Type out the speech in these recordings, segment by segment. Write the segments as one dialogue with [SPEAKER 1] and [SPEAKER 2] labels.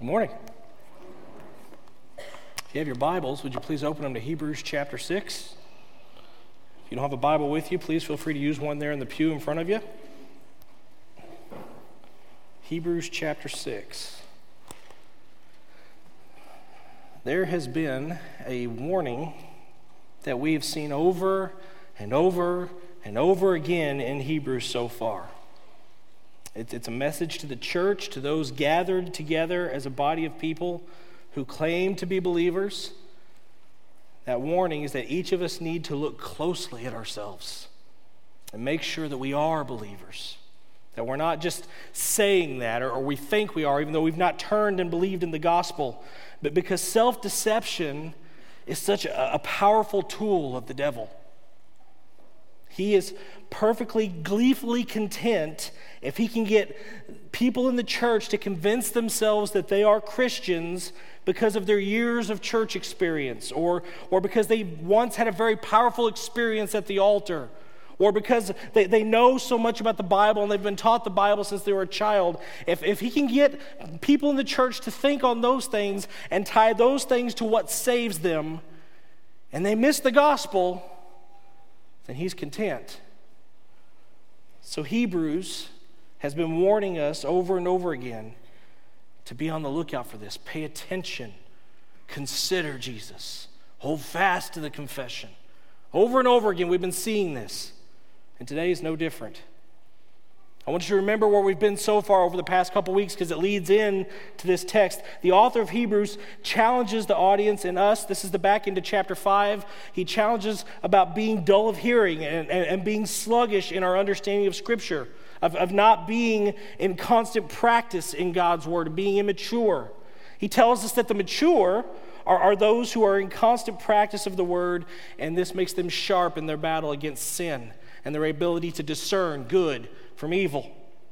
[SPEAKER 1] Good morning. If you have your Bibles, would you please open them to Hebrews chapter 6? If you don't have a Bible with you, please feel free to use one there in the pew in front of you. Hebrews chapter 6. There has been a warning that we have seen over and over and over again in Hebrews so far. It's a message to the church, to those gathered together as a body of people who claim to be believers. That warning is that each of us need to look closely at ourselves and make sure that we are believers, that we're not just saying that or we think we are, even though we've not turned and believed in the gospel, but because self-deception is such a powerful tool of the devil. He is perfectly, gleefully content if he can get people in the church to convince themselves that they are Christians because of their years of church experience, or because they once had a very powerful experience at the altar, or because they know so much about the Bible and they've been taught the Bible since they were a child. If he can get people in the church to think on those things and tie those things to what saves them, and they miss the gospel, then he's content. So Hebrews has been warning us over and over again to be on the lookout for this. Pay attention. Consider Jesus. Hold fast to the confession. Over and over again, we've been seeing this. And today is no different. I want you to remember where we've been so far over the past couple weeks because it leads in to this text. The author of Hebrews challenges the audience and us. This is the back end of chapter 5. He challenges about being dull of hearing and being sluggish in our understanding of Scripture, of not being in constant practice in God's Word, being immature. He tells us that the mature are those who are in constant practice of the Word, and this makes them sharp in their battle against sin and their ability to discern good from evil.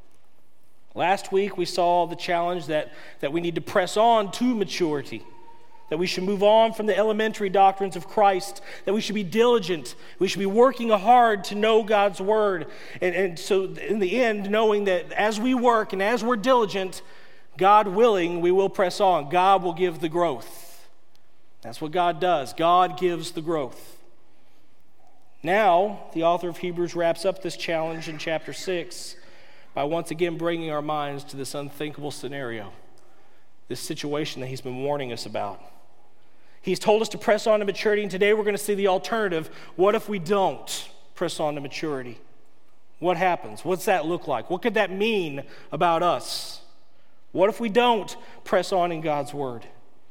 [SPEAKER 1] Last week we saw the challenge that we need to press on to maturity, that we should move on from the elementary doctrines of Christ, that we should be diligent, we should be working hard to know God's Word, and so in the end, knowing that as we work and as we're diligent, God willing, we will press on. God will give the growth. That's what God does. God gives the growth. Now, the author of Hebrews wraps up this challenge in chapter 6 by once again bringing our minds to this unthinkable scenario, this situation that he's been warning us about. He's told us to press on to maturity, and today we're going to see the alternative. What if we don't press on to maturity? What happens? What's that look like? What could that mean about us? What if we don't press on in God's Word?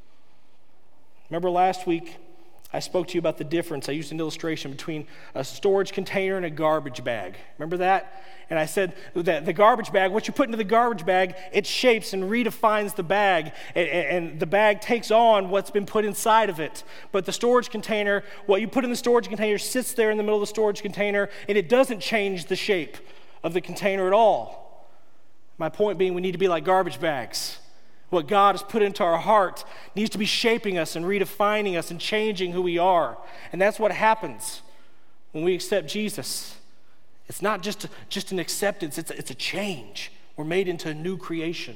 [SPEAKER 1] Remember last week, I spoke to you about the difference. I used an illustration between a storage container and a garbage bag. Remember that? And I said that the garbage bag, what you put into the garbage bag, it shapes and redefines the bag, and the bag takes on what's been put inside of it. But the storage container, what you put in the storage container sits there in the middle of the storage container, and it doesn't change the shape of the container at all. My point being, we need to be like garbage bags. What God has put into our heart needs to be shaping us and redefining us and changing who we are. And that's what happens when we accept Jesus. It's not just an acceptance, it's a change. We're made into a new creation.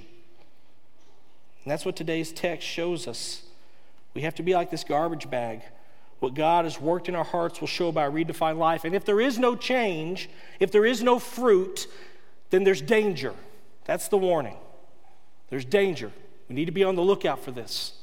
[SPEAKER 1] And that's what today's text shows us. We have to be like this garbage bag. What God has worked in our hearts will show by a redefined life. And if there is no change, if there is no fruit, then there's danger. That's the warning. There's danger. We need to be on the lookout for this.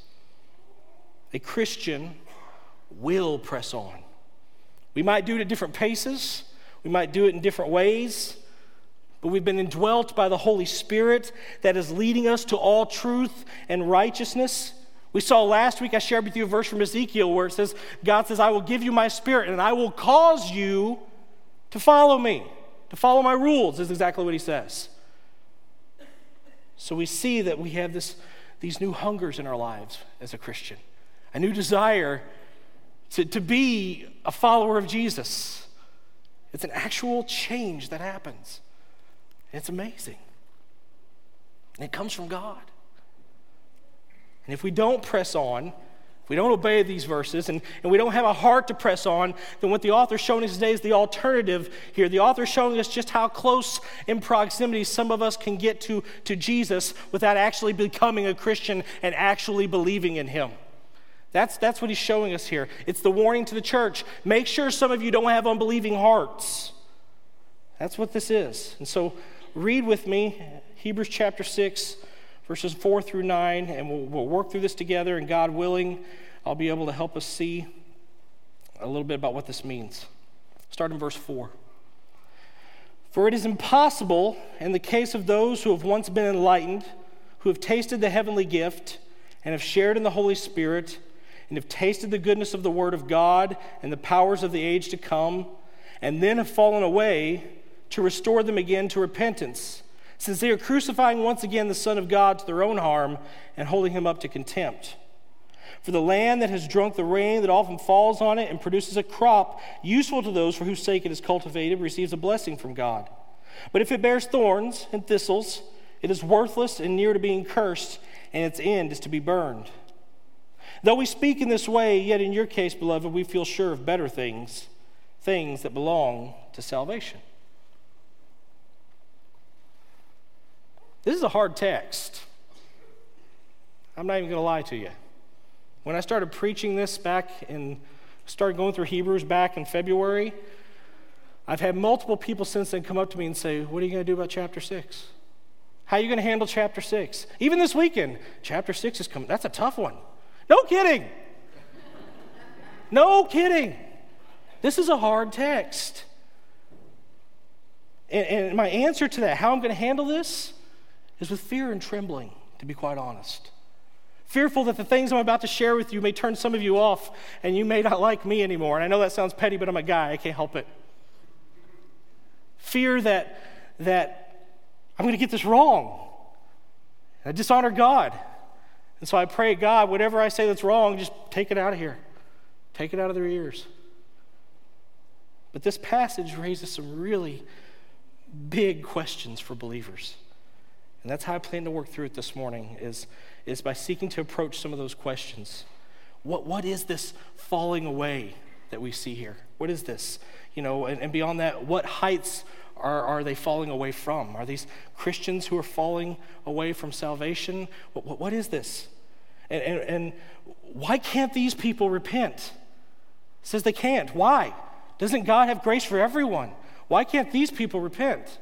[SPEAKER 1] A Christian will press on. We might do it at different paces. We might do it in different ways. But we've been indwelt by the Holy Spirit that is leading us to all truth and righteousness. We saw last week, I shared with you a verse from Ezekiel where it says, God says, I will give you my spirit and I will cause you to follow me, to follow my rules, is exactly what he says. So we see that we have these new hungers in our lives as a Christian, a new desire to be a follower of Jesus. It's an actual change that happens. It's amazing. And it comes from God. And if we don't press on, if if we don't obey these verses and we don't have a heart to press on, then what the author's showing us today is the alternative here. The author's showing us just how close in proximity some of us can get to Jesus without actually becoming a Christian and actually believing in him. That's what he's showing us here. It's the warning to the church. Make sure some of you don't have unbelieving hearts. That's what this is. And so read with me Hebrews chapter 6, verses 4 through 9, and we'll work through this together, and God willing, I'll be able to help us see a little bit about what this means. Start in verse 4. For it is impossible in the case of those who have once been enlightened, who have tasted the heavenly gift, and have shared in the Holy Spirit, and have tasted the goodness of the Word of God and the powers of the age to come, and then have fallen away, to restore them again to repentance, since they are crucifying once again the Son of God to their own harm and holding him up to contempt. For the land that has drunk the rain that often falls on it and produces a crop useful to those for whose sake it is cultivated receives a blessing from God. But if it bears thorns and thistles, it is worthless and near to being cursed, and its end is to be burned. Though we speak in this way, yet in your case, beloved, we feel sure of better things, things that belong to salvation. This is a hard text. I'm not even going to lie to you. When I started preaching this started going through Hebrews back in February, I've had multiple people since then come up to me and say, what are you going to do about chapter 6? How are you going to handle chapter 6? Even this weekend, chapter 6 is coming. That's a tough one. No kidding. No kidding. This is a hard text. And my answer to that, how I'm going to handle this, is with fear and trembling, to be quite honest. Fearful that the things I'm about to share with you may turn some of you off and you may not like me anymore. And I know that sounds petty, but I'm a guy. I can't help it. Fear that I'm going to get this wrong. I dishonor God. And so I pray, God, whatever I say that's wrong, just take it out of here. Take it out of their ears. But this passage raises some really big questions for believers. And that's how I plan to work through it this morning, is by seeking to approach some of those questions. What is this falling away that we see here? What is this? And beyond that, what heights are they falling away from? Are these Christians who are falling away from salvation? What is this? And why can't these people repent? It says they can't. Why? Doesn't God have grace for everyone? Why can't these people repent?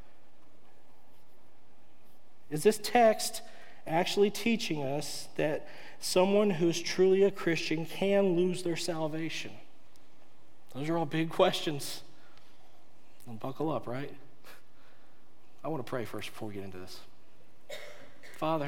[SPEAKER 1] Is this text actually teaching us that someone who's truly a Christian can lose their salvation? Those are all big questions. And buckle up, right? I want to pray first before we get into this. Father,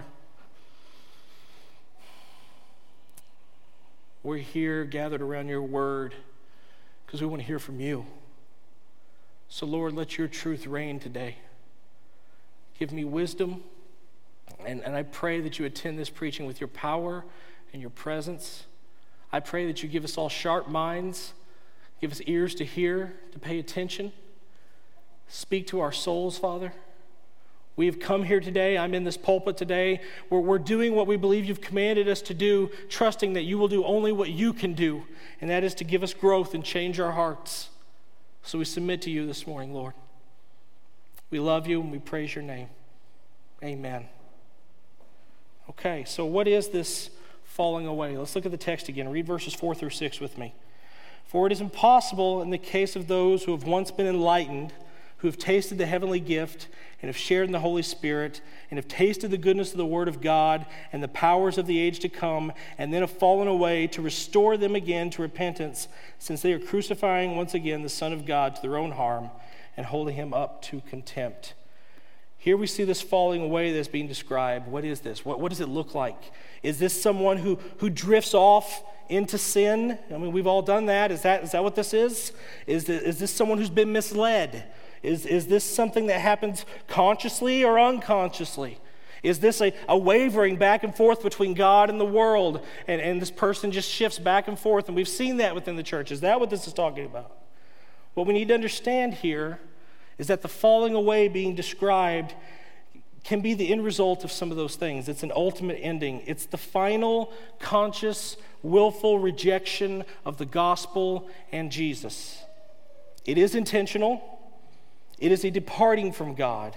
[SPEAKER 1] we're here gathered around your word because we want to hear from you. So, Lord, let your truth reign today. Give me wisdom, and I pray that you attend this preaching with your power and your presence. I pray that you give us all sharp minds, give us ears to hear, to pay attention. Speak to our souls, Father. We have come here today. I'm in this pulpit today where we're doing what we believe you've commanded us to do, trusting that you will do only what you can do, and that is to give us growth and change our hearts. So we submit to you this morning, Lord. We love you and we praise your name. Amen. Okay, so what is this falling away? Let's look at the text again. Read verses 4 through 6 with me. For it is impossible in the case of those who have once been enlightened, who have tasted the heavenly gift and have shared in the Holy Spirit and have tasted the goodness of the Word of God and the powers of the age to come, and then have fallen away, to restore them again to repentance, since they are crucifying once again the Son of God to their own harm and holding him up to contempt. Here we see this falling away that's being described. What is this? What does it look like? Is this someone who drifts off into sin? I mean, we've all done that. Is that what this is? Is this someone who's been misled? Is this something that happens consciously or unconsciously? Is this a wavering back and forth between God and the world, and this person just shifts back and forth? And we've seen that within the church. Is that what this is talking about? What we need to understand here is that the falling away being described can be the end result of some of those things. It's an ultimate ending. It's the final, conscious, willful rejection of the gospel and Jesus. It is intentional. It is a departing from God.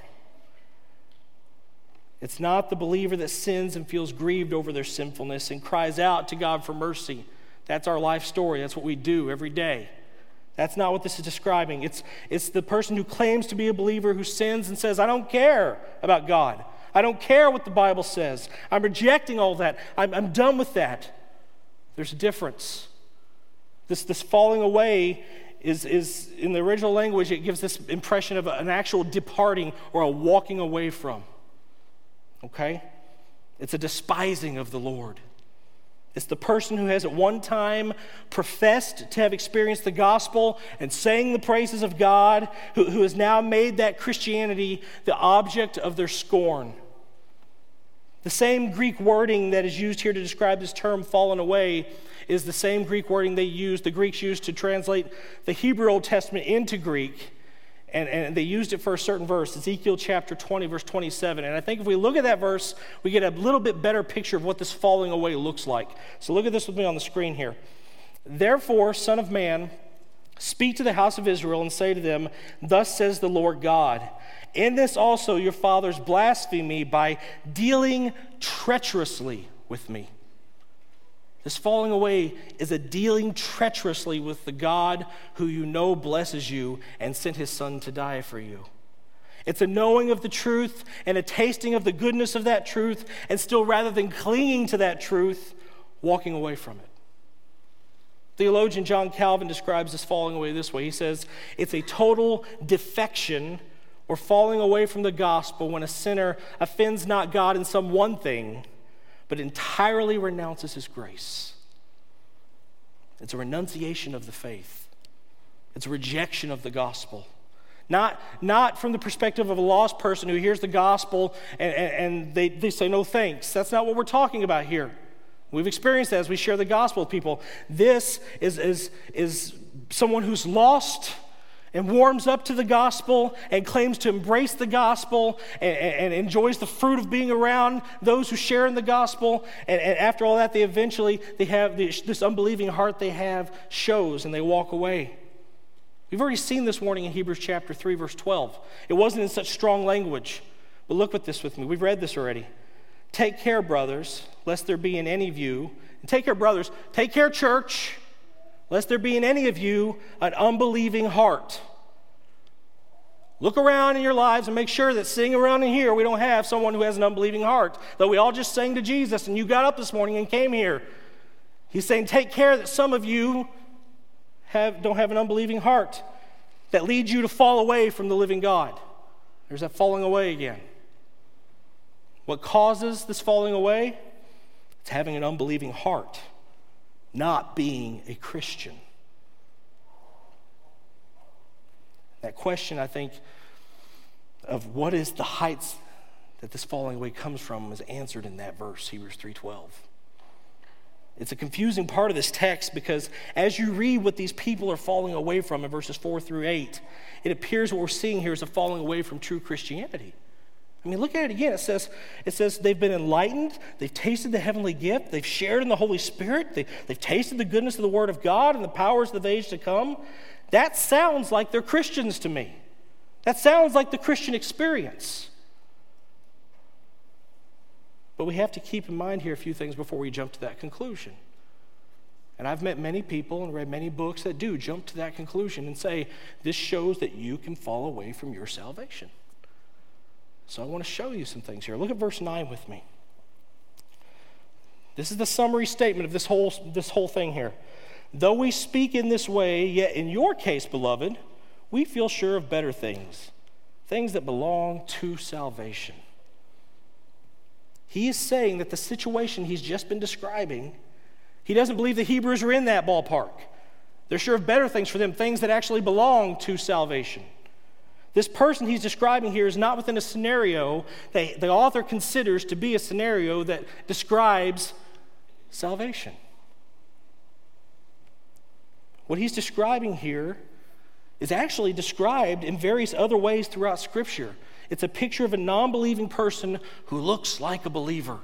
[SPEAKER 1] It's not the believer that sins and feels grieved over their sinfulness and cries out to God for mercy. That's our life story. That's what we do every day. That's not what this is describing. It's the person who claims to be a believer who sins and says, I don't care about God. I don't care what the Bible says. I'm rejecting all that. I'm done with that. There's a difference. This falling away is in the original language, it gives this impression of an actual departing or a walking away from. Okay? It's a despising of the Lord. It's the person who has at one time professed to have experienced the gospel and sang the praises of God, who has now made that Christianity the object of their scorn. The same Greek wording that is used here to describe this term fallen away is the same Greek wording the Greeks used to translate the Hebrew Old Testament into Greek. And they used it for a certain verse, Ezekiel chapter 20, verse 27. And I think if we look at that verse, we get a little bit better picture of what this falling away looks like. So look at this with me on the screen here. Therefore, Son of Man, speak to the house of Israel and say to them, thus says the Lord God, in this also your fathers blasphemed me by dealing treacherously with me. This falling away is a dealing treacherously with the God who you know blesses you and sent his Son to die for you. It's a knowing of the truth and a tasting of the goodness of that truth, and still rather than clinging to that truth, walking away from it. Theologian John Calvin describes this falling away this way. He says, it's a total defection or falling away from the gospel when a sinner offends not God in some one thing, but entirely renounces his grace. It's a renunciation of the faith. It's a rejection of the gospel. Not from the perspective of a lost person who hears the gospel and they say, no thanks. That's not what we're talking about here. We've experienced that as we share the gospel with people. This is someone who's lost and warms up to the gospel and claims to embrace the gospel and enjoys the fruit of being around those who share in the gospel. And after all that, they have this unbelieving heart they have shows and they walk away. We've already seen this warning in Hebrews chapter 3, verse 12. It wasn't in such strong language, but look at this with me. We've read this already. Take care, brothers, lest there be in any of you, and take care, brothers, take care, church, lest there be in any of you an unbelieving heart. Look around in your lives and make sure that sitting around in here, we don't have someone who has an unbelieving heart. Though we all just sang to Jesus and you got up this morning and came here. He's saying, take care that some of you don't have an unbelieving heart that leads you to fall away from the living God. There's that falling away again. What causes this falling away? It's having an unbelieving heart. Not being a Christian. That question, I think, of what is the heights that this falling away comes from is answered in that verse, Hebrews 3:12. It's a confusing part of this text because as you read what these people are falling away from in verses 4 through 8, it appears what we're seeing here is a falling away from true Christianity. I mean, look at it again. It says they've been enlightened, they've tasted the heavenly gift, they've shared in the Holy Spirit, they've tasted the goodness of the Word of God and the powers of the age to come. That sounds like they're Christians to me. That sounds like the Christian experience. But we have to keep in mind here a few things before we jump to that conclusion. And I've met many people and read many books that do jump to that conclusion and say, this shows that you can fall away from your salvation. So I want to show you some things here. Look at verse 9 with me. This is the summary statement of this whole thing here. Though we speak in this way, yet in your case, beloved, we feel sure of better things, things that belong to salvation. He is saying that the situation he's just been describing, he doesn't believe the Hebrews are in that ballpark. They're sure of better things for them, things that actually belong to salvation. This person he's describing here is not within a scenario that the author considers to be a scenario that describes salvation. What he's describing here is actually described in various other ways throughout Scripture. It's a picture of a non-believing person who looks like a believer.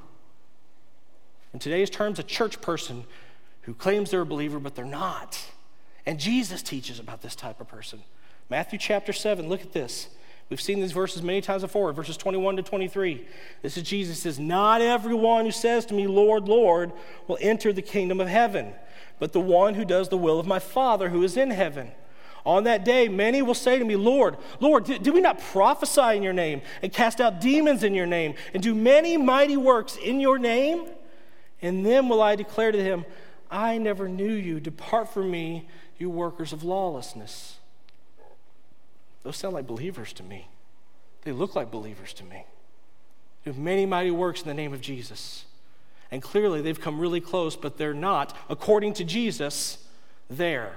[SPEAKER 1] In today's terms, a church person who claims they're a believer, but they're not. And Jesus teaches about this type of person. Matthew chapter 7, look at this. We've seen these verses many times before, verses 21 to 23. This is Jesus. He says, "Not everyone who says to me, 'Lord, Lord,' will enter the kingdom of heaven, but the one who does the will of my Father who is in heaven. On that day, many will say to me, 'Lord, Lord, did we not prophesy in your name and cast out demons in your name and do many mighty works in your name?' And then will I declare to him, 'I never knew you. Depart from me, you workers of lawlessness.'" Those sound like believers to me. They look like believers to me. They have many mighty works in the name of Jesus. And clearly they've come really close, but they're not, according to Jesus, there.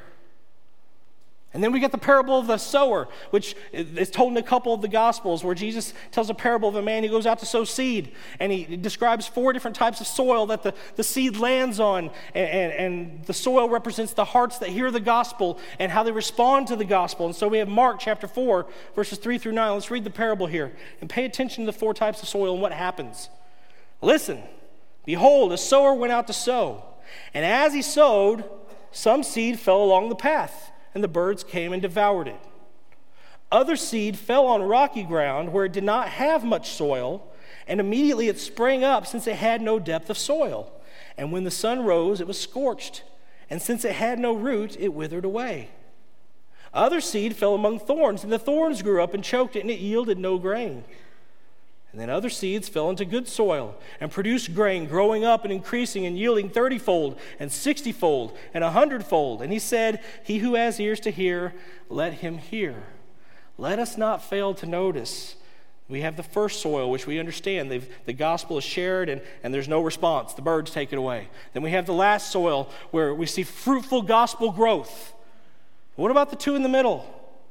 [SPEAKER 1] And then we get the parable of the sower, which is told in a couple of the Gospels, where Jesus tells a parable of a man who goes out to sow seed. And he describes 4 different types of soil that the seed lands on. And the soil represents the hearts that hear the gospel and how they respond to the gospel. And so we have Mark chapter 4, verses 3 through 9. Let's read the parable here and pay attention to the 4 types of soil and what happens. "Listen, behold, a sower went out to sow. And as he sowed, some seed fell along the path, and the birds came and devoured it. Other seed fell on rocky ground where it did not have much soil, and immediately it sprang up since it had no depth of soil. And when the sun rose, it was scorched, and since it had no root, it withered away. Other seed fell among thorns, and the thorns grew up and choked it, and it yielded no grain. And then other seeds fell into good soil and produced grain, growing up and increasing and yielding 30-fold and 60-fold and 100-fold. And he said, 'He who has ears to hear, let him hear.'" Let us not fail to notice. We have the first soil, which we understand. The gospel is shared and there's no response. The birds take it away. Then we have the last soil where we see fruitful gospel growth. What about the 2 in the middle?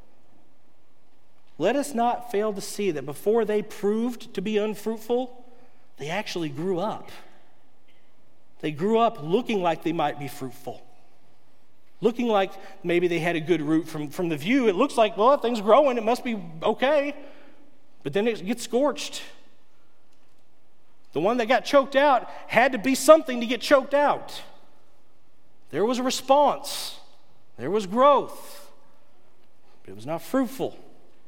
[SPEAKER 1] Let us not fail to see that before they proved to be unfruitful, they actually grew up. They grew up looking like they might be fruitful. Looking like maybe they had a good root from the view. It looks like, well, that thing's growing, it must be okay. But then it gets scorched. The one that got choked out had to be something to get choked out. There was a response. There was growth. But it was not fruitful.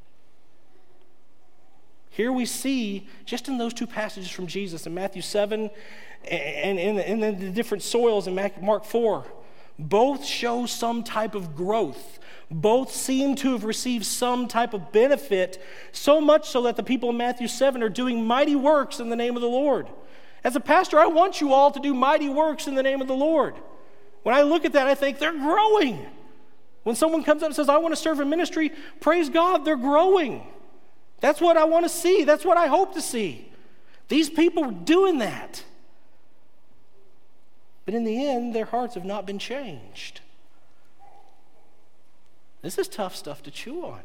[SPEAKER 1] Here we see, just in those 2 passages from Jesus in Matthew 7 and in the different soils in Mark 4, both show some type of growth. Both seem to have received some type of benefit, so much so that the people in Matthew 7 are doing mighty works in the name of the Lord. As a pastor, I want you all to do mighty works in the name of the Lord. When I look at that, I think they're growing. When someone comes up and says, "I want to serve in ministry," praise God, they're growing. That's what I want to see. That's what I hope to see. These people were doing that. But in the end, their hearts have not been changed. This is tough stuff to chew on.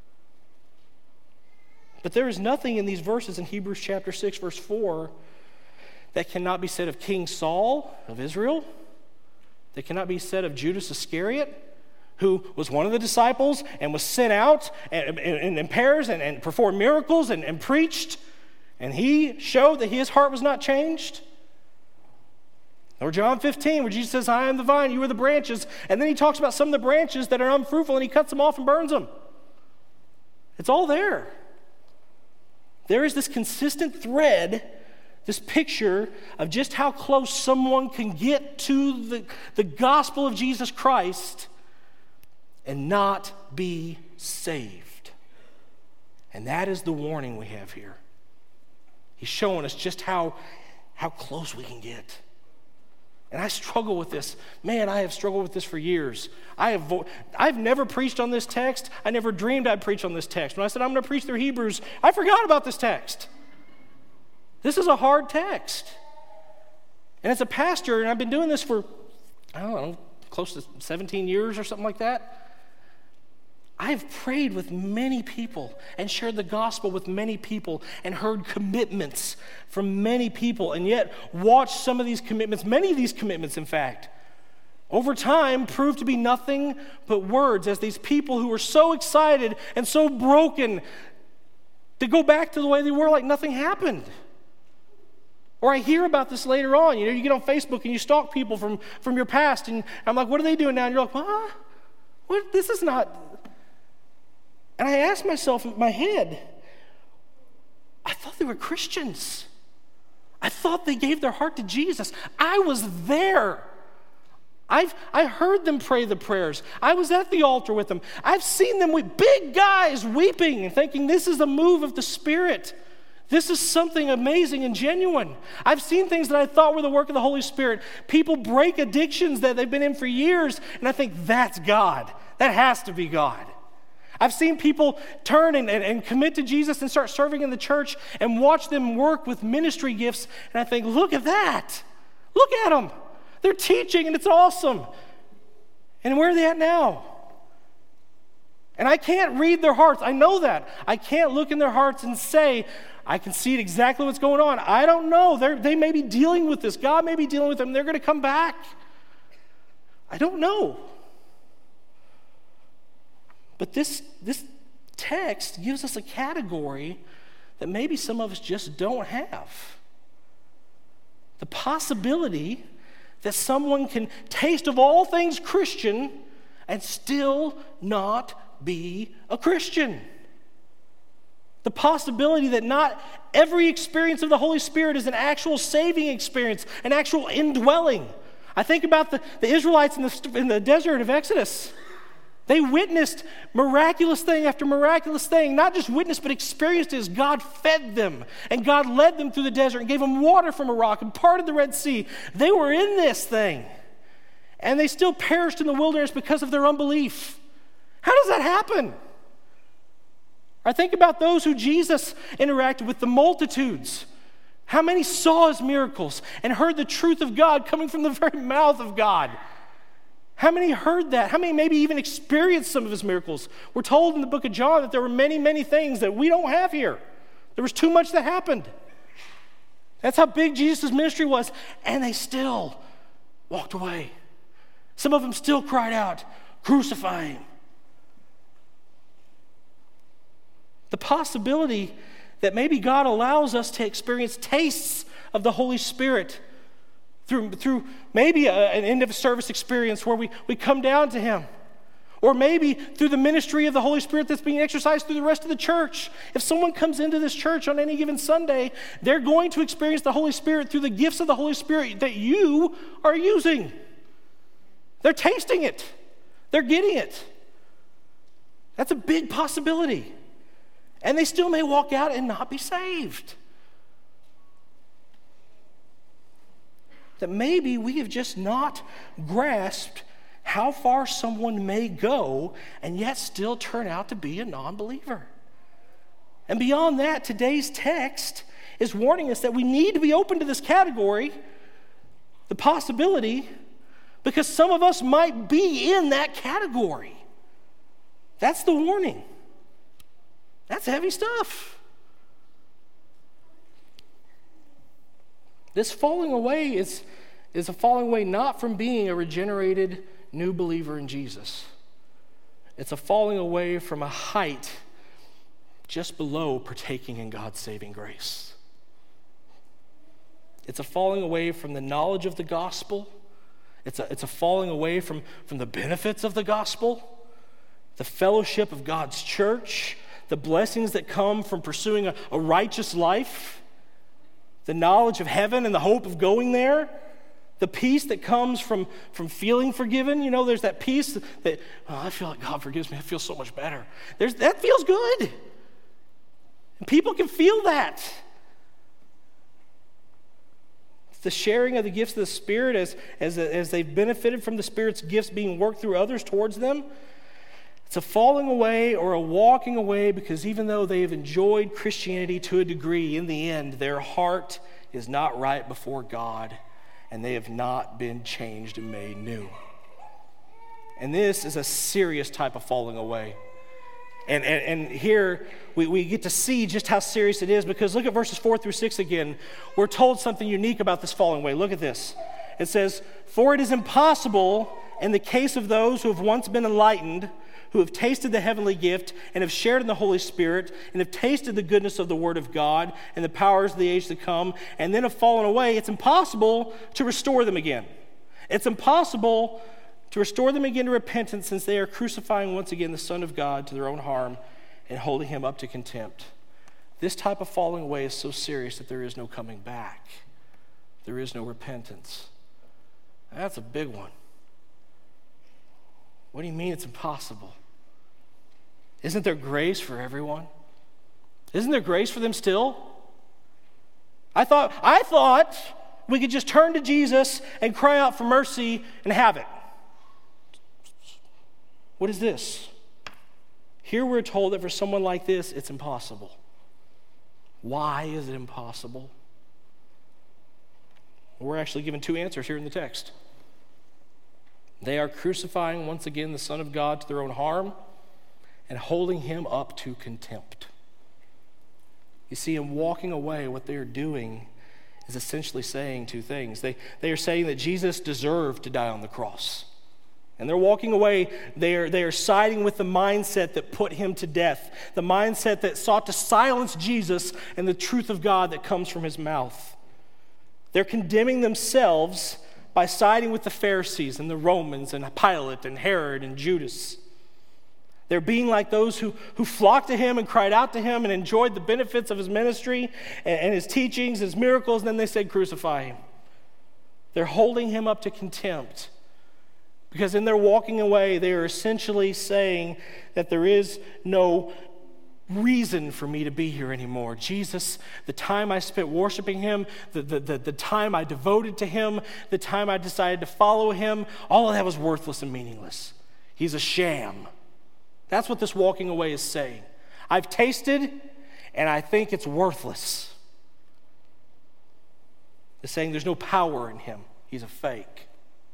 [SPEAKER 1] But there is nothing in these verses in Hebrews chapter 6, verse 4, that cannot be said of King Saul of Israel, that cannot be said of Judas Iscariot, who was one of the disciples and was sent out in pairs and performed miracles and preached, and he showed that his heart was not changed. Or John 15, where Jesus says, "I am the vine, you are the branches," and then he talks about some of the branches that are unfruitful and he cuts them off and burns them. It's all there. There is this consistent thread, this picture of just how close someone can get to the gospel of Jesus Christ and not be saved. And that is the warning we have here. He's showing us just how close we can get. And I struggle with this. Man, I have struggled with this for years. I've never preached on this text. I never dreamed I'd preach on this text. When I said I'm going to preach through Hebrews, I forgot about this text. This is a hard text. And as a pastor, and I've been doing this for, I don't know, close to 17 years or something like that, I've prayed with many people and shared the gospel with many people and heard commitments from many people, and yet watched some of these commitments, many of these commitments, in fact, over time prove to be nothing but words, as these people who were so excited and so broken to go back to the way they were like nothing happened. Or I hear about this later on. You know, you get on Facebook and you stalk people from your past, and I'm like, what are they doing now? And you're like, what? What? This is not. And I asked myself in my head, I thought they were Christians. I thought they gave their heart to Jesus. I was there. I heard them pray the prayers. I was at the altar with them. I've seen them with big guys weeping and thinking this is a move of the Spirit. This is something amazing and genuine. I've seen things that I thought were the work of the Holy Spirit. People break addictions that they've been in for years, and I think that's God. That has to be God. I've seen people turn and commit to Jesus and start serving in the church and watch them work with ministry gifts, and I think, look at that. Look at them. They're teaching, and it's awesome. And where are they at now? And I can't read their hearts. I know that. I can't look in their hearts and say, I can see exactly what's going on. I don't know. They may be dealing with this. God may be dealing with them. They're going to come back. I don't know. But this text gives us a category that maybe some of us just don't have. The possibility that someone can taste of all things Christian and still not be a Christian. The possibility that not every experience of the Holy Spirit is an actual saving experience, an actual indwelling. I think about the Israelites in the desert of Exodus. They witnessed miraculous thing after miraculous thing, not just witnessed, but experienced it as God fed them, and God led them through the desert and gave them water from a rock and parted the Red Sea. They were in this thing, and they still perished in the wilderness because of their unbelief. How does that happen? I think about those who Jesus interacted with, the multitudes. How many saw his miracles and heard the truth of God coming from the very mouth of God? How many heard that? How many maybe even experienced some of his miracles? We're told in the book of John that there were many, many things that we don't have here. There was too much that happened. That's how big Jesus' ministry was, and they still walked away. Some of them still cried out, "Crucify him." The possibility that maybe God allows us to experience tastes of the Holy Spirit through maybe an end of service experience where we come down to him. Or maybe through the ministry of the Holy Spirit that's being exercised through the rest of the church. If someone comes into this church on any given Sunday, they're going to experience the Holy Spirit through the gifts of the Holy Spirit that you are using. They're tasting it. They're getting it. That's a big possibility. And they still may walk out and not be saved. That maybe we have just not grasped how far someone may go and yet still turn out to be a non-believer. And beyond that, today's text is warning us that we need to be open to this category, the possibility, because some of us might be in that category. That's the warning. That's heavy stuff. This falling away is a falling away not from being a regenerated new believer in Jesus. It's a falling away from a height just below partaking in God's saving grace. It's a falling away from the knowledge of the gospel. It's a falling away from the benefits of the gospel, the fellowship of God's church, the blessings that come from pursuing a righteous life, the knowledge of heaven and the hope of going there, the peace that comes from feeling forgiven. You know, there's that peace that, I feel like God forgives me. I feel so much better. That feels good. And people can feel that. It's the sharing of the gifts of the Spirit as they've benefited from the Spirit's gifts being worked through others towards them. It's a falling away or a walking away because even though they have enjoyed Christianity to a degree, in the end, their heart is not right before God and they have not been changed and made new. And this is a serious type of falling away. And here we get to see just how serious it is because look at verses 4-6 again. We're told something unique about this falling away. Look at this. It says, "For it is impossible in the case of those who have once been enlightened who have tasted the heavenly gift and have shared in the Holy Spirit and have tasted the goodness of the Word of God and the powers of the age to come and then have fallen away, it's impossible to restore them again. It's impossible to restore them again to repentance, since they are crucifying once again the Son of God to their own harm and holding him up to contempt. This type of falling away is so serious that there is no coming back. There is no repentance. That's a big one. What do you mean it's impossible? Isn't there grace for everyone? Isn't there grace for them still? I thought we could just turn to Jesus and cry out for mercy and have it. What is this? Here we're told that for someone like this, it's impossible. Why is it impossible? We're actually given two answers here in the text. They are crucifying once again the Son of God to their own harm and holding him up to contempt. You see, in walking away, what they are doing is essentially saying two things. They are saying that Jesus deserved to die on the cross. And they're walking away, they are siding with the mindset that put him to death, the mindset that sought to silence Jesus and the truth of God that comes from his mouth. They're condemning themselves by siding with the Pharisees and the Romans and Pilate and Herod and Judas. They're being like those who flocked to him and cried out to him and enjoyed the benefits of his ministry and his teachings, his miracles, and then they said, crucify him. They're holding him up to contempt. Because in their walking away, they are essentially saying that there is no reason for me to be here anymore. Jesus, the time I spent worshiping him, the time I devoted to him, the time I decided to follow him, all of that was worthless and meaningless. He's a sham. That's what this walking away is saying. I've tasted, and I think it's worthless. It's saying there's no power in him. He's a fake.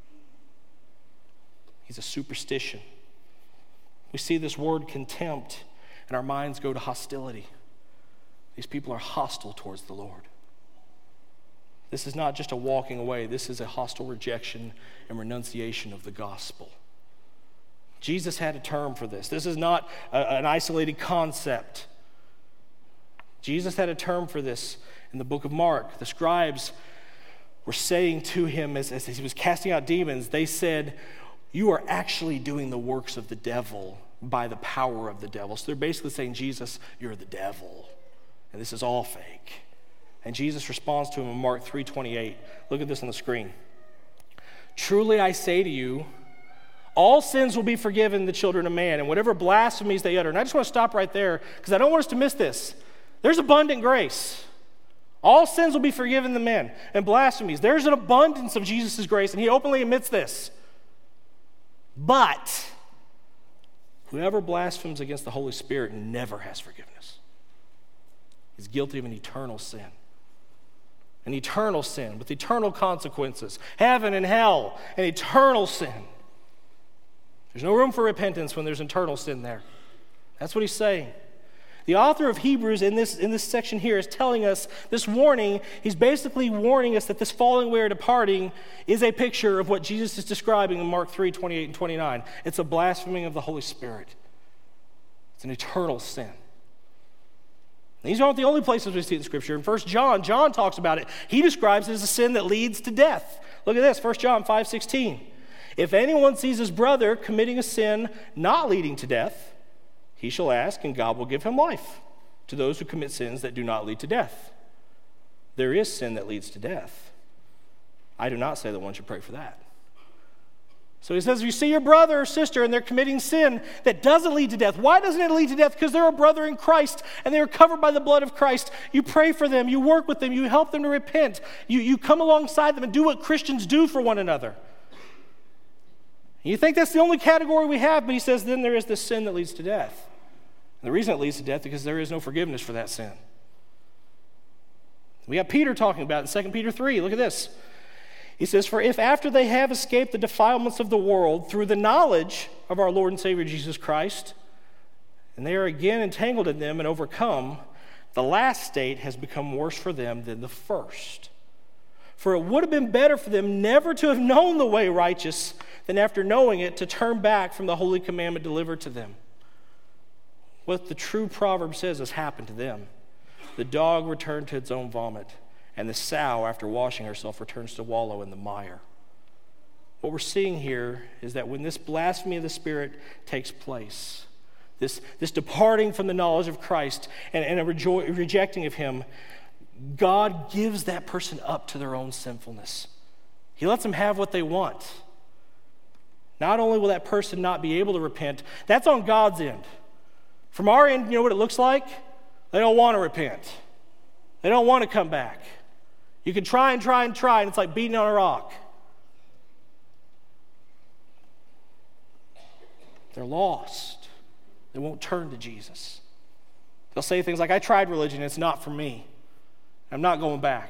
[SPEAKER 1] He's a superstition. We see this word contempt, and our minds go to hostility. These people are hostile towards the Lord. This is not just a walking away. This is a hostile rejection and renunciation of the gospel. Jesus had a term for this. This is not an isolated concept. Jesus had a term for this in the book of Mark. The scribes were saying to him as he was casting out demons, they said, you are actually doing the works of the devil by the power of the devil. So they're basically saying, Jesus, you're the devil. And this is all fake. And Jesus responds to him in Mark 3:28. Look at this on the screen. Truly I say to you, all sins will be forgiven the children of man, and whatever blasphemies they utter. And I just want to stop right there, because I don't want us to miss this. There's abundant grace. All sins will be forgiven the men, and blasphemies. There's an abundance of Jesus' grace, and he openly admits this. But whoever blasphemes against the Holy Spirit never has forgiveness. He's guilty of an eternal sin. An eternal sin with eternal consequences. Heaven and hell, an eternal sin. There's no room for repentance when there's eternal sin there. That's what he's saying. The author of Hebrews in this section here is telling us this warning. He's basically warning us that this falling away or departing is a picture of what Jesus is describing in Mark 3:28 and 29. It's a blaspheming of the Holy Spirit. It's an eternal sin. These aren't the only places we see it in Scripture. In 1 John, John talks about it. He describes it as a sin that leads to death. Look at this, 1 John 5:16. If anyone sees his brother committing a sin not leading to death, he shall ask, and God will give him life to those who commit sins that do not lead to death. There is sin that leads to death. I do not say that one should pray for that. So he says, if you see your brother or sister and they're committing sin that doesn't lead to death, why doesn't it lead to death? Because they're a brother in Christ and they are covered by the blood of Christ. You pray for them, you work with them, you help them to repent, you come alongside them and do what Christians do for one another. You think that's the only category we have, but he says then there is this sin that leads to death. And the reason it leads to death is because there is no forgiveness for that sin. We have Peter talking about it in 2 Peter 3. Look at this. He says, for if after they have escaped the defilements of the world through the knowledge of our Lord and Savior Jesus Christ, and they are again entangled in them and overcome, the last state has become worse for them than the first. For it would have been better for them never to have known the way righteous than after knowing it to turn back from the holy commandment delivered to them. What the true proverb says has happened to them. The dog returned to its own vomit, and the sow, after washing herself, returns to wallow in the mire. What we're seeing here is that when this blasphemy of the Spirit takes place, this departing from the knowledge of Christ and a rejecting of Him, God gives that person up to their own sinfulness. He lets them have what they want. Not only will that person not be able to repent, that's on God's end. From our end, you know what it looks like? They don't want to repent. They don't want to come back. You can try, and it's like beating on a rock. They're lost. They won't turn to Jesus. They'll say things like, I tried religion, it's not for me. I'm not going back.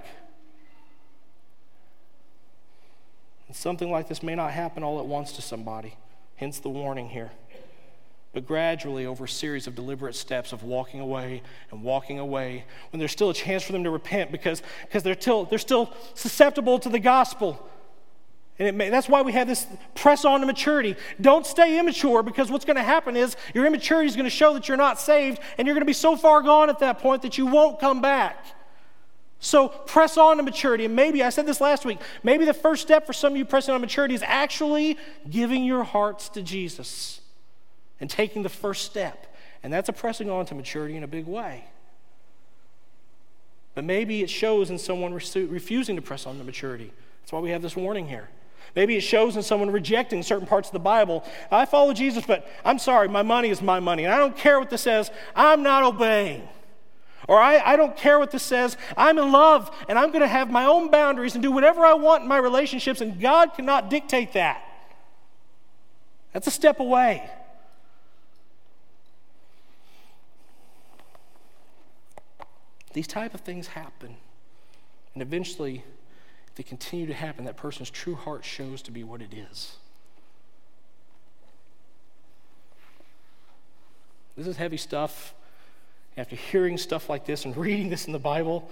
[SPEAKER 1] And something like this may not happen all at once to somebody, hence the warning here. But gradually, over a series of deliberate steps of walking away, when there's still a chance for them to repent because they're still susceptible to the gospel. And that's why we have this press on to maturity. Don't stay immature, because what's going to happen is your immaturity is going to show that you're not saved, and you're going to be so far gone at that point that you won't come back. So press on to maturity. And maybe, I said this last week, maybe the first step for some of you pressing on maturity is actually giving your hearts to Jesus and taking the first step. And that's a pressing on to maturity in a big way. But maybe it shows in someone refusing to press on to maturity. That's why we have this warning here. Maybe it shows in someone rejecting certain parts of the Bible. I follow Jesus, but I'm sorry, my money is my money, and I don't care what this says. I'm not obeying. Or I don't care what this says. I'm in love, and I'm going to have my own boundaries and do whatever I want in my relationships, and God cannot dictate that. That's a step away. These type of things happen, and eventually, if they continue to happen, that person's true heart shows to be what it is. This is heavy stuff. After hearing stuff like this and reading this in the Bible,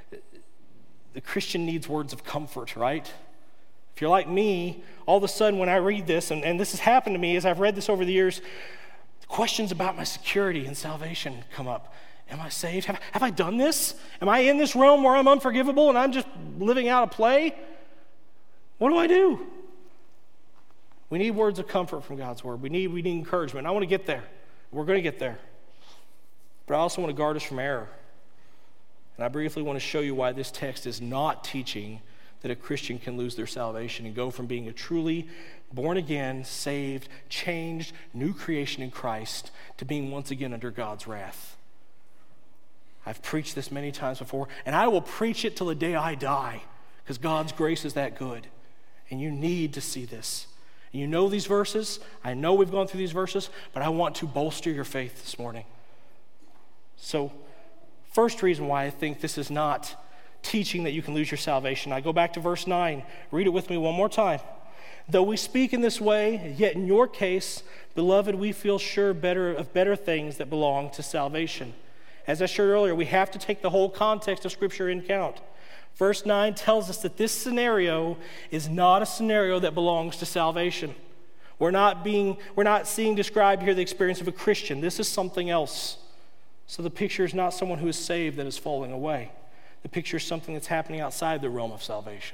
[SPEAKER 1] the Christian needs words of comfort, right? If you're like me, all of a sudden when I read this, and this has happened to me as I've read this over the years, questions about my security and salvation come up. Am I saved? Have I done this? Am I in this realm where I'm unforgivable and I'm just living out a play? What do I do? We need words of comfort from God's word. We need encouragement. I want to get there. We're going to get there. But I also want to guard us from error. And I briefly want to show you why this text is not teaching that a Christian can lose their salvation and go from being a truly born-again, saved, changed, new creation in Christ to being once again under God's wrath. I've preached this many times before, and I will preach it till the day I die, because God's grace is that good. And you need to see this. And you know these verses. I know we've gone through these verses, but I want to bolster your faith this morning. So, first reason why I think this is not teaching that you can lose your salvation. I go back to verse 9. Read it with me one more time. Though we speak in this way, yet in your case, beloved, we feel sure of better things that belong to salvation. As I shared earlier, we have to take the whole context of Scripture in account. Verse 9 tells us that this scenario is not a scenario that belongs to salvation. We're not seeing described here the experience of a Christian. This is something else. So the picture is not someone who is saved that is falling away. The picture is something that's happening outside the realm of salvation.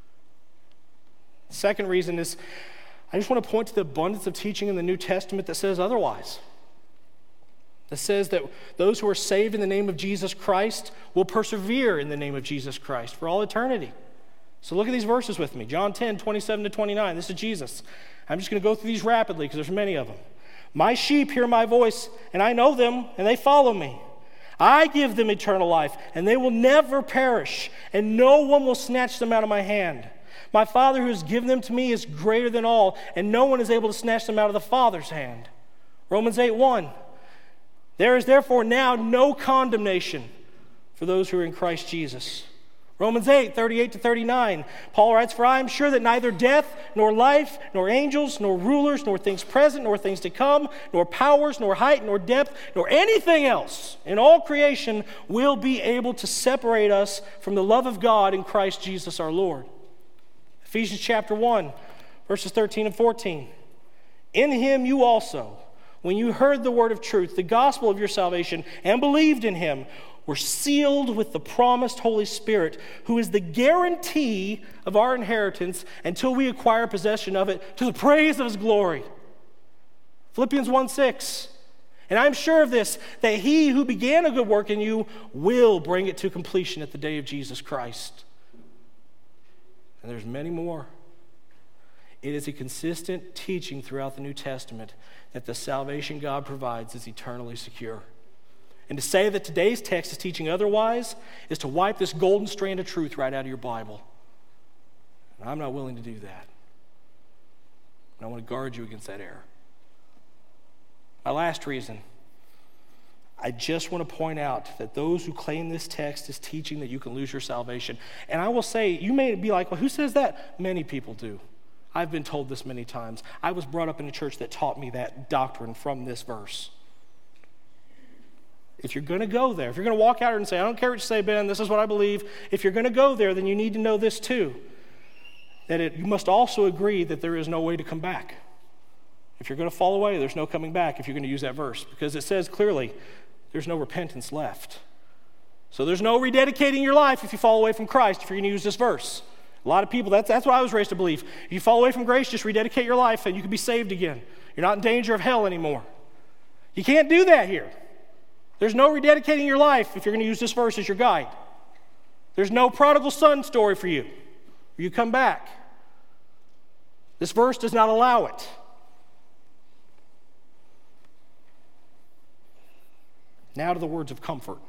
[SPEAKER 1] The second reason is, I just want to point to the abundance of teaching in the New Testament that says otherwise. That says that those who are saved in the name of Jesus Christ will persevere in the name of Jesus Christ for all eternity. So look at these verses with me. John 10, 27 to 29. This is Jesus. I'm just going to go through these rapidly because there's many of them. My sheep hear my voice, and I know them, and they follow me. I give them eternal life, and they will never perish, and no one will snatch them out of my hand. My Father who has given them to me is greater than all, and no one is able to snatch them out of the Father's hand. Romans 8:1. There is therefore now no condemnation for those who are in Christ Jesus. Romans 8, 38-39, Paul writes, "For I am sure that neither death, nor life, nor angels, nor rulers, nor things present, nor things to come, nor powers, nor height, nor depth, nor anything else in all creation will be able to separate us from the love of God in Christ Jesus our Lord." Ephesians chapter 1, verses 13 and 14. "In him you also, when you heard the word of truth, the gospel of your salvation, and believed in him, were sealed with the promised Holy Spirit, who is the guarantee of our inheritance until we acquire possession of it to the praise of his glory." Philippians 1:6. "And I'm sure of this, that he who began a good work in you will bring it to completion at the day of Jesus Christ." And there's many more. It is a consistent teaching throughout the New Testament that the salvation God provides is eternally secure. And to say that today's text is teaching otherwise is to wipe this golden strand of truth right out of your Bible. And I'm not willing to do that. And I want to guard you against that error. My last reason, I just want to point out that those who claim this text is teaching that you can lose your salvation. And I will say, you may be like, well, who says that? Many people do. I've been told this many times. I was brought up in a church that taught me that doctrine from this verse. If you're going to go there, if you're going to walk out here and say, I don't care what you say, Ben, this is what I believe. If you're going to go there, then you need to know this too, that you must also agree that there is no way to come back. If you're going to fall away, there's no coming back if you're going to use that verse, because it says clearly there's no repentance left. So there's no rededicating your life if you fall away from Christ, if you're going to use this verse. A lot of people, that's what I was raised to believe. If you fall away from grace, just rededicate your life and you can be saved again. You're not in danger of hell anymore. You can't do that here. There's no rededicating your life if you're going to use this verse as your guide. There's no prodigal son story for you. You come back. This verse does not allow it. Now to the words of comfort.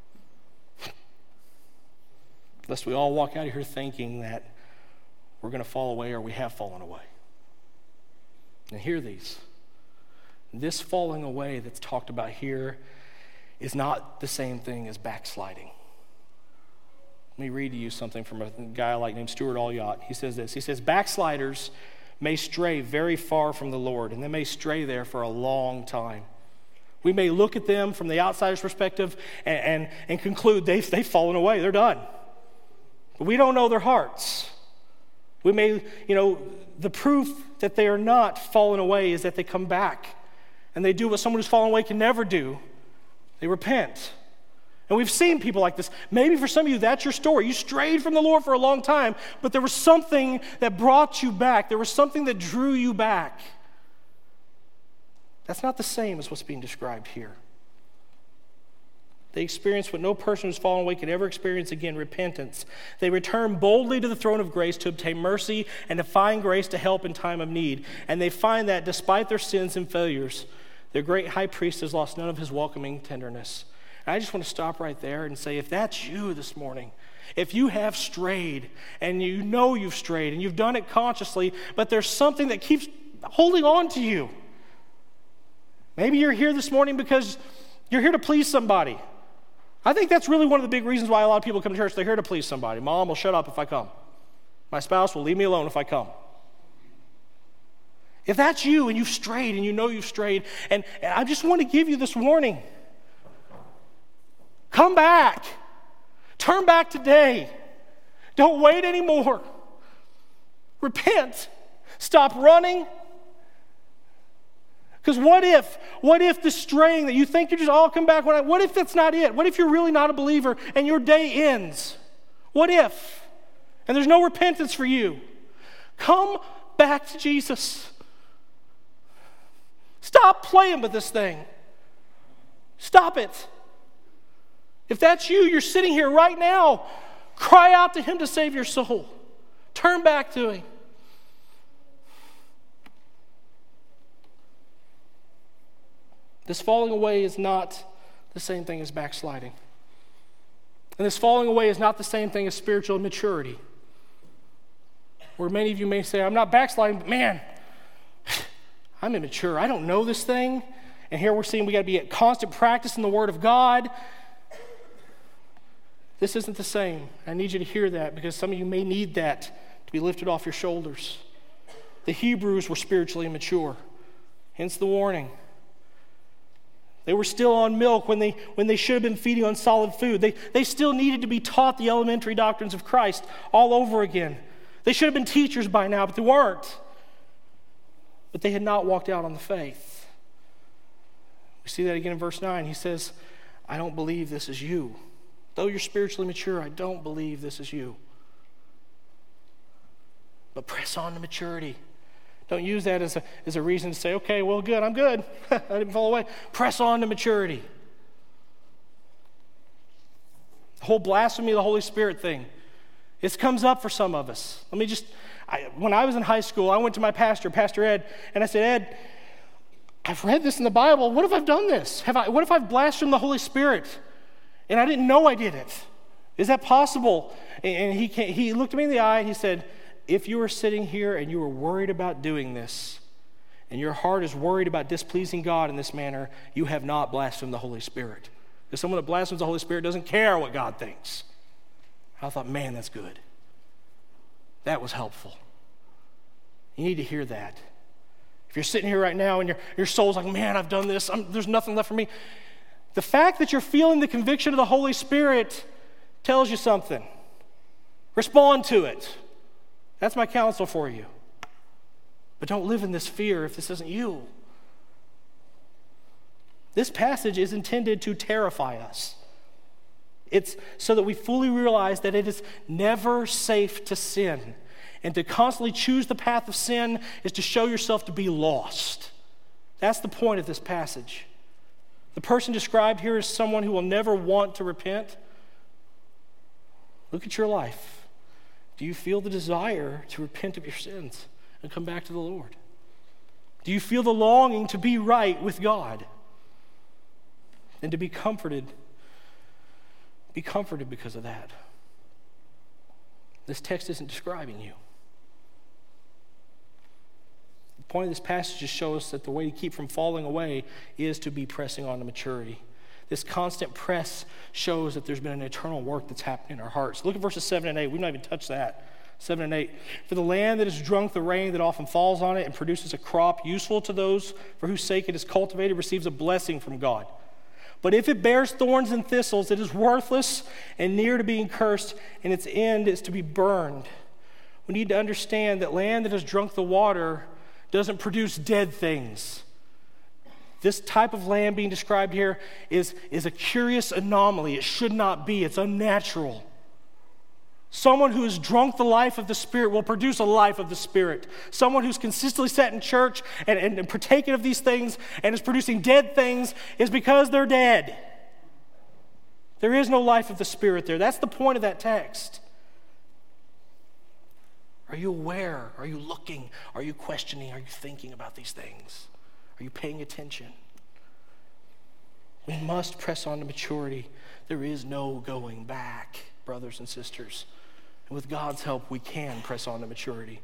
[SPEAKER 1] Lest we all walk out of here thinking that we're going to fall away or we have fallen away. And hear these. This falling away that's talked about here is not the same thing as backsliding. Let me read to you something from a guy I like named Stuart Alliott. He says this. He says, "Backsliders may stray very far from the Lord, and they may stray there for a long time. We may look at them from the outsider's perspective and conclude they've fallen away, they're done. But we don't know their hearts. We may, the proof that they are not fallen away is that they come back and they do what someone who's fallen away can never do. They repent. And we've seen people like this. Maybe for some of you, that's your story. You strayed from the Lord for a long time, but there was something that brought you back. There was something that drew you back. That's not the same as what's being described here. They experience what no person who's fallen away could ever experience again, repentance. They return boldly to the throne of grace to obtain mercy and to find grace to help in time of need. And they find that despite their sins and failures, their great high priest has lost none of his welcoming tenderness. And I just want to stop right there and say, if that's you this morning, if you have strayed and you know you've strayed and you've done it consciously, but there's something that keeps holding on to you. Maybe you're here this morning because you're here to please somebody. I think that's really one of the big reasons why a lot of people come to church. They're here to please somebody. Mom will shut up if I come. My spouse will leave me alone if I come. If that's you and you've strayed and you know you've strayed, and I just want to give you this warning. Come back. Turn back today. Don't wait anymore. Repent. Stop running. Because what if the straying that you think you just all come back, what if that's not it? What if you're really not a believer and your day ends? What if? And there's no repentance for you. Come back to Jesus. Stop playing with this thing. Stop it. If that's you, you're sitting here right now, cry out to him to save your soul. Turn back to him. This falling away is not the same thing as backsliding. And this falling away is not the same thing as spiritual immaturity. Where many of you may say, I'm not backsliding, but man, I'm immature. I don't know this thing. And here we're seeing we got to be at constant practice in the Word of God. This isn't the same. I need you to hear that because some of you may need that to be lifted off your shoulders. The Hebrews were spiritually immature, hence the warning. They were still on milk when they should have been feeding on solid food. They still needed to be taught the elementary doctrines of Christ all over again. They should have been teachers by now, but they weren't. But they had not walked out on the faith. We see that again in verse 9. He says, I don't believe this is you. Though you're spiritually mature, I don't believe this is you. But press on to maturity. Don't use that as a reason to say, okay, well, good, I'm good. I didn't fall away. Press on to maturity. The whole blasphemy of the Holy Spirit thing, it comes up for some of us. When I was in high school, I went to my pastor, Pastor Ed, and I said, Ed, I've read this in the Bible. What if I've done this? What if I've blasphemed the Holy Spirit? And I didn't know I did it. Is that possible? And he looked me in the eye and he said, if you were sitting here and you were worried about doing this, and your heart is worried about displeasing God in this manner, you have not blasphemed the Holy Spirit. Because someone that blasphemes the Holy Spirit doesn't care what God thinks. I thought, man, that's good. That was helpful. You need to hear that. If you're sitting here right now and your soul's like, man, I've done this, there's nothing left for me. The fact that you're feeling the conviction of the Holy Spirit tells you something. Respond to it. That's my counsel for you. But don't live in this fear if this isn't you. This passage is intended to terrify us. It's so that we fully realize that it is never safe to sin. And to constantly choose the path of sin is to show yourself to be lost. That's the point of this passage. The person described here is someone who will never want to repent. Look at your life. Do you feel the desire to repent of your sins and come back to the Lord? Do you feel the longing to be right with God and to be comforted? Be comforted because of that. This text isn't describing you. The point of this passage is to show us that the way to keep from falling away is to be pressing on to maturity. This constant press shows that there's been an eternal work that's happening in our hearts. Look at verses 7 and 8. We've not even touched that. 7 and 8. For the land that has drunk the rain that often falls on it and produces a crop useful to those for whose sake it is cultivated receives a blessing from God. But if it bears thorns and thistles, it is worthless and near to being cursed, and its end is to be burned. We need to understand that land that has drunk the water doesn't produce dead things. This type of land being described here is a curious anomaly. It should not be. It's unnatural. Someone who has drunk the life of the Spirit will produce a life of the Spirit. Someone who's consistently sat in church and partaken of these things and is producing dead things is because they're dead. There is no life of the Spirit there. That's the point of that text. Are you aware? Are you looking? Are you questioning? Are you thinking about these things? Are you paying attention? We must press on to maturity. There is no going back, brothers and sisters. And with God's help, we can press on to maturity.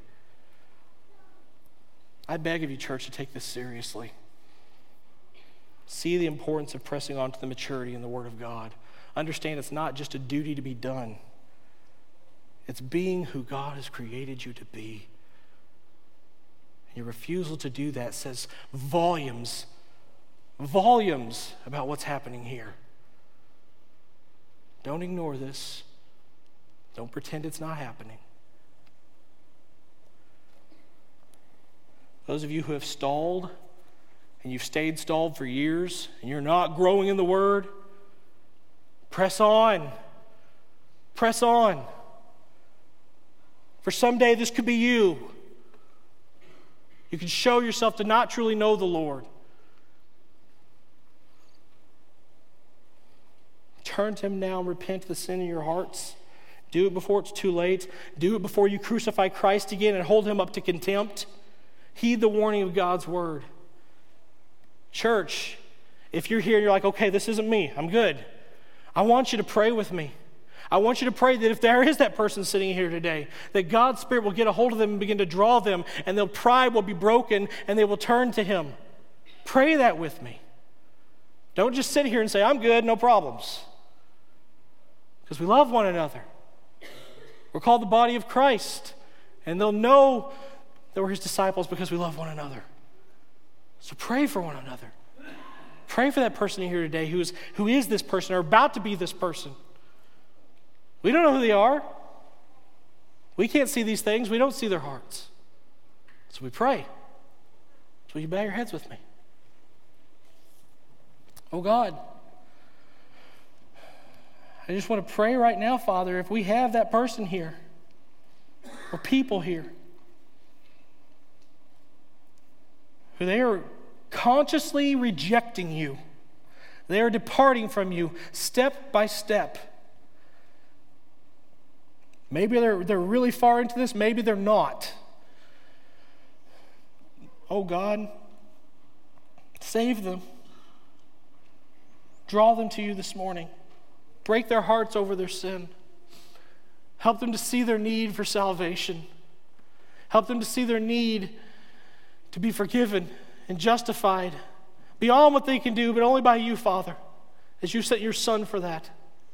[SPEAKER 1] I beg of you, church, to take this seriously. See the importance of pressing on to the maturity in the Word of God. Understand it's not just a duty to be done. It's being who God has created you to be. And your refusal to do that says volumes about what's happening here. Don't ignore this. Don't pretend it's not happening. Those of you who have stalled and you've stayed stalled for years and you're not growing in the Word, press on. Press on. For someday this could be you. You can show yourself to not truly know the Lord. Turn to Him now and repent of the sin in your hearts. Do it before it's too late. Do it before you crucify Christ again and hold Him up to contempt. Heed the warning of God's Word. Church, if you're here and you're like, okay, this isn't me, I'm good. I want you to pray with me. I want you to pray that if there is that person sitting here today, that God's Spirit will get a hold of them and begin to draw them, and their pride will be broken, and they will turn to Him. Pray that with me. Don't just sit here and say, I'm good, no problems. because we love one another. We're called the body of Christ, and they'll know that we're his disciples because we love one another. So pray for one another. Pray for that person here today who is this person or about to be this person. We don't know who they are. We can't see these things. We don't see their hearts. So we pray. So will you bow your heads with me? Oh God, I just want to pray right now, Father, if we have that person here or people here who they are consciously rejecting you. They are departing from you step by step. Maybe they're really far into this, maybe they're not. Oh God, save them. Draw them to you this morning. Break their hearts over their sin. Help them to see their need for salvation. Help them to see their need to be forgiven and justified beyond what they can do, but only by you, Father, as you sent your Son for that.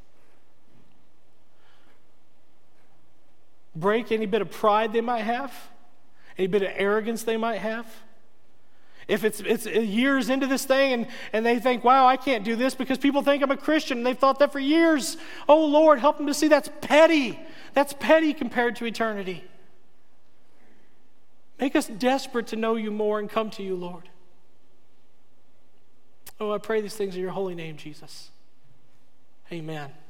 [SPEAKER 1] Break any bit of pride they might have, any bit of arrogance they might have. If it's years into this thing and they think, wow, I can't do this because people think I'm a Christian, and they've thought that for years. Oh, Lord, help them to see that's petty. That's petty compared to eternity. Make us desperate to know you more and come to you, Lord. Oh, I pray these things in your holy name, Jesus. Amen.